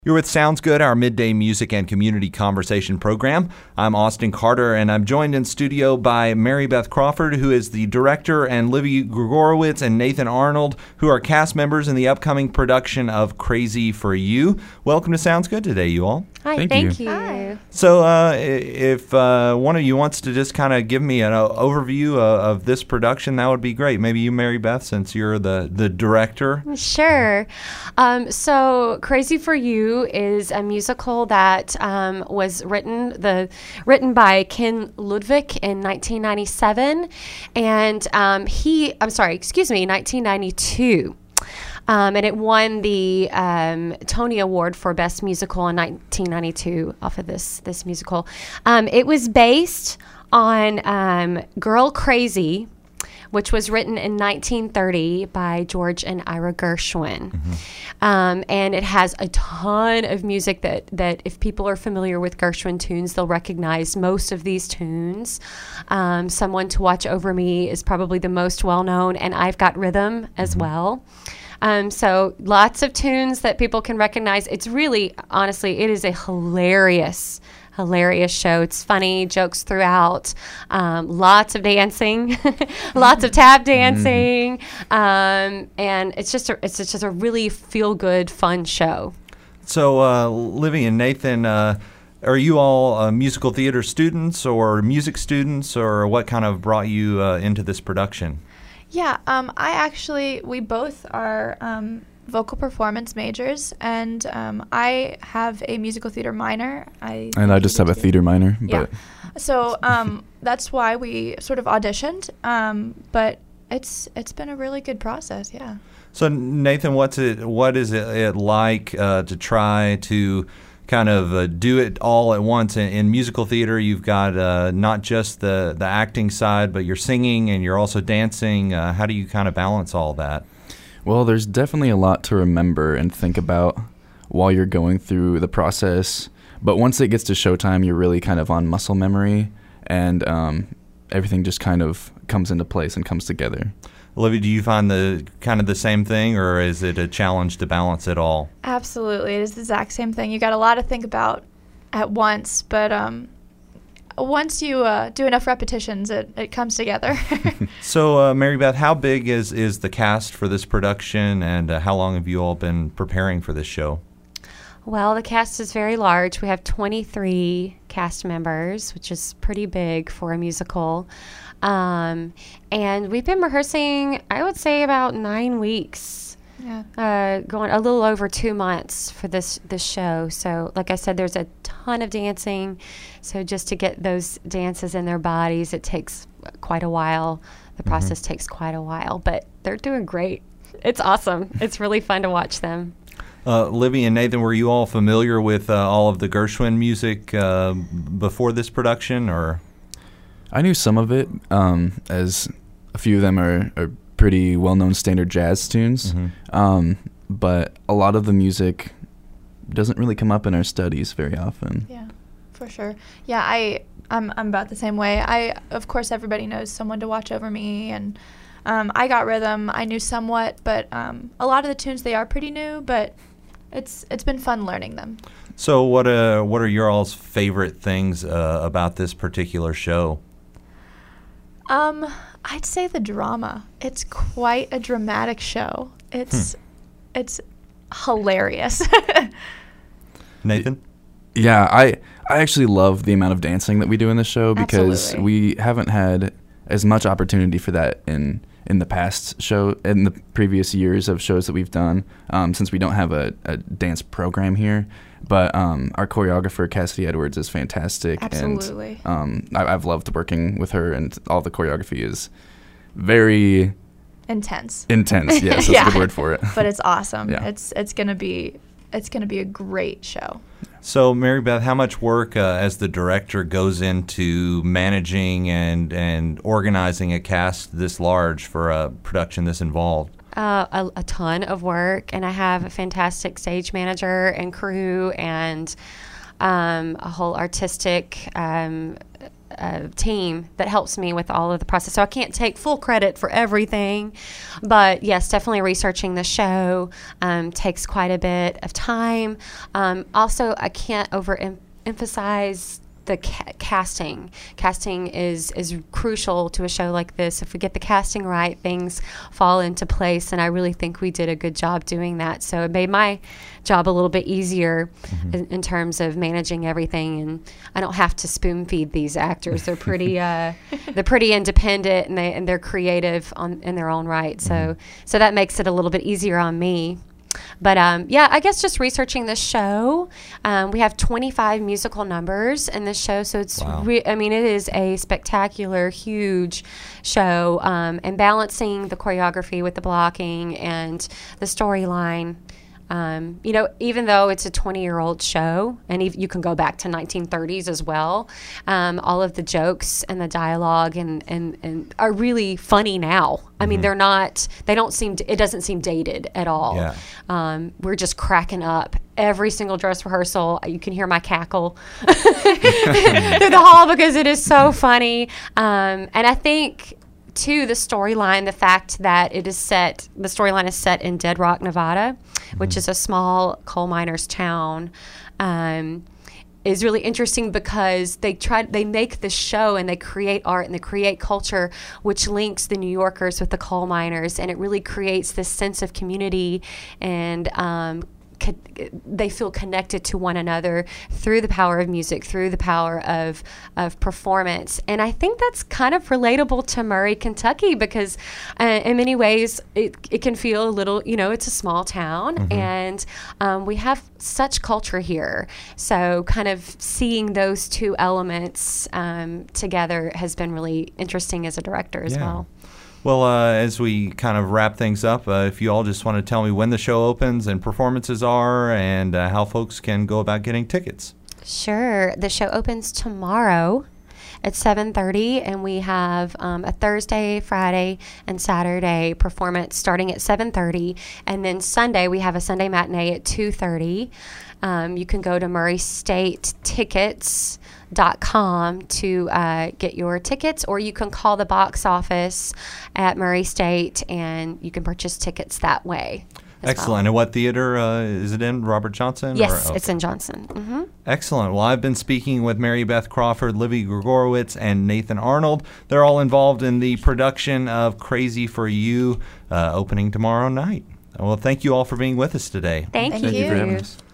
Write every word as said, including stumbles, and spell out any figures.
You're with Sounds Good, our midday music and community conversation program. I'm Austin Carter, and I'm joined in studio by Mary Beth Crawford, who is the director, and Livy Grigorowitz and Nathan Arnold, who are cast members in the upcoming production of Crazy for You. Welcome to Sounds Good today, you all. Hi, thank, thank you. you. Hi. So uh, if uh, one of you wants to just kind of give me an uh, overview of, of this production, that would be great. Maybe you, Mary Beth, since you're the, the director. Sure. Um, so Crazy for You is a musical that um, was written the written by Ken Ludwig in nineteen ninety-seven, and um, he I'm sorry, excuse me, nineteen ninety-two. Um, and it won the um, Tony Award for Best Musical in nineteen ninety-two off of this this musical. Um, it was based on um, Girl Crazy, which was written in nineteen thirty by George and Ira Gershwin. Mm-hmm. Um, and it has a ton of music that, that if people are familiar with Gershwin tunes, they'll recognize most of these tunes. Um, Someone to Watch Over Me is probably the most well-known, and I've Got Rhythm as mm-hmm. well. Um, so lots of tunes that people can recognize. It's really, honestly, it is a hilarious hilarious show. It's funny, jokes throughout, um, lots of dancing, lots of tap dancing, mm-hmm. um, and it's just a, it's just a really feel good, fun show. So, uh, Livy and Nathan, uh, are you all uh, musical theater students or music students, or what kind of brought you uh, into this production? Yeah, um, I actually, we both are um, vocal performance majors, and um, I have a musical theater minor. I and I just have a theater minor. Yeah. But so um, that's why we sort of auditioned, um, but it's it's been a really good process, yeah. So Nathan, what's it? What is it, it like uh, to try to kind of uh, do it all at once in, in musical theater? You've got uh, not just the the acting side, but you're singing and you're also dancing. Uh, how do you kind of balance all that? Well, there's definitely a lot to remember and think about while you're going through the process. But once it gets to showtime, you're really kind of on muscle memory, and um, everything just kind of comes into place and comes together. Olivia, do you find the kind of the same thing, or is it a challenge to balance it all? Absolutely. It is the exact same thing. You got a lot to think about at once, but um, once you uh, do enough repetitions, it, it comes together. So, uh, Mary Beth, how big is, is the cast for this production, and uh, how long have you all been preparing for this show? Well, the cast is very large. We have twenty-three cast members, which is pretty big for a musical. Um, and we've been rehearsing, I would say, about nine weeks. Yeah. Uh, going a little over two months for this this show. So, like I said, there's a ton of dancing. So just to get those dances in their bodies, it takes quite a while. The process mm-hmm. takes quite a while, but they're doing great. It's awesome. It's really fun to watch them. Uh, Livy and Nathan, were you all familiar with uh, all of the Gershwin music uh, before this production, or? I knew some of it, um, as a few of them are, are pretty well-known standard jazz tunes, mm-hmm. um, but a lot of the music doesn't really come up in our studies very often. Yeah, for sure. Yeah, I, I'm, I'm about the same way. I, of course, everybody knows Someone to Watch Over Me, and um, I Got Rhythm. I knew somewhat, but um, a lot of the tunes, they are pretty new, but it's it's been fun learning them. So what uh, what are your all's favorite things uh, about this particular show? Um, I'd say the drama. It's quite a dramatic show. It's hmm. it's hilarious. Nathan? Yeah, I I actually love the amount of dancing that we do in the show, because Absolutely. we haven't had as much opportunity for that in in the past show, in the previous years of shows that we've done, um, since we don't have a, a dance program here. But um, our choreographer, Cassidy Edwards, is fantastic. Absolutely. And um, I, I've loved working with her, and all the choreography is very intense. Intense, yes, that's yeah. a good word for it. But it's awesome. Yeah. It's it's gonna be it's gonna be a great show. So, Mary Beth, how much work uh, as the director goes into managing and and organizing a cast this large for a production this involved? Uh, a, a ton of work, and I have a fantastic stage manager and crew, and um, a whole artistic um, a team that helps me with all of the process. So I can't take full credit for everything. But yes, definitely researching the show um, takes quite a bit of time. Um, also, I can't overemphasize the ca- casting. Casting is is crucial to a show like this. If we get the casting right, things fall into place, and I really think we did a good job doing that. So it made my job a little bit easier mm-hmm. in, in terms of managing everything, and I don't have to spoon feed these actors. They're pretty uh, they're pretty independent, and they and they're creative on in their own right. So mm-hmm. so that makes it a little bit easier on me. But um, yeah, I guess just researching this show, um, we have twenty-five musical numbers in this show, so it's wow. re- I mean, it is a spectacular, huge show, um, and balancing the choreography with the blocking and the storyline. Um, you know, even though it's a twenty-year-old show, and ev- you can go back to nineteen thirties as well, um, all of the jokes and the dialogue and, and, and are really funny now. I mean, mm-hmm. they're not, they don't seem, it doesn't seem dated at all. Yeah. Um, we're just cracking up every single dress rehearsal. You can hear my cackle through the hall because it is so funny. Um, and I think, too, the storyline, the fact that it is set, the storyline is set in Dead Rock, Nevada, mm-hmm. which is a small coal miners' town, um, is really interesting because they try, they make this show and they create art and they create culture, which links the New Yorkers with the coal miners, and it really creates this sense of community and um, co- they feel connected to one another through the power of music, through the power of of performance. And I think that's kind of relatable to Murray, Kentucky, because uh, in many ways it, it can feel a little, you know, it's a small town, mm-hmm. and um, we have such culture here. So kind of seeing those two elements um, together has been really interesting as a director as yeah. well. Well, uh, as we kind of wrap things up, uh, if you all just want to tell me when the show opens and performances are and uh, how folks can go about getting tickets. Sure. The show opens tomorrow at seven thirty, and we have um, a Thursday, Friday, and Saturday performance starting at seven thirty, and then Sunday we have a Sunday matinee at two thirty. Um, you can go to Murray State Tickets dot com to uh, get your tickets, or you can call the box office at Murray State and you can purchase tickets that way. Excellent. Well. And what theater uh, is it in? Robert Johnson? Yes, or, oh. it's in Johnson. Mm-hmm. Excellent. Well, I've been speaking with Mary Beth Crawford, Livy Grigorowitz, and Nathan Arnold. They're all involved in the production of Crazy for You, uh, opening tomorrow night. Well, thank you all for being with us today. Thank, Thank you. you. Thank you for having us.